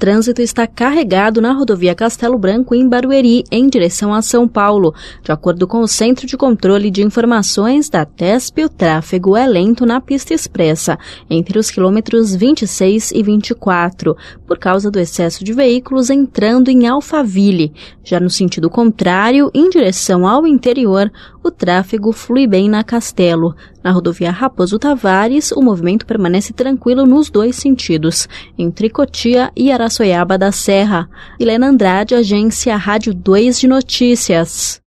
trânsito está carregado na rodovia Castelo Branco, em Barueri, em direção a São Paulo. De acordo com o Centro de Controle de Informações da TESP, o tráfego é lento na pista expressa, entre os quilômetros 26 e 24, por causa do excesso de veículos entrando em Alphaville. Já no sentido contrário, em direção ao interior, o tráfego flui bem na Castelo. Na rodovia Raposo Tavares, o movimento permanece tranquilo nos dois sentidos, entre Cotia e Araçoiaba da Serra. Helena Andrade, Agência Rádio 2 de Notícias.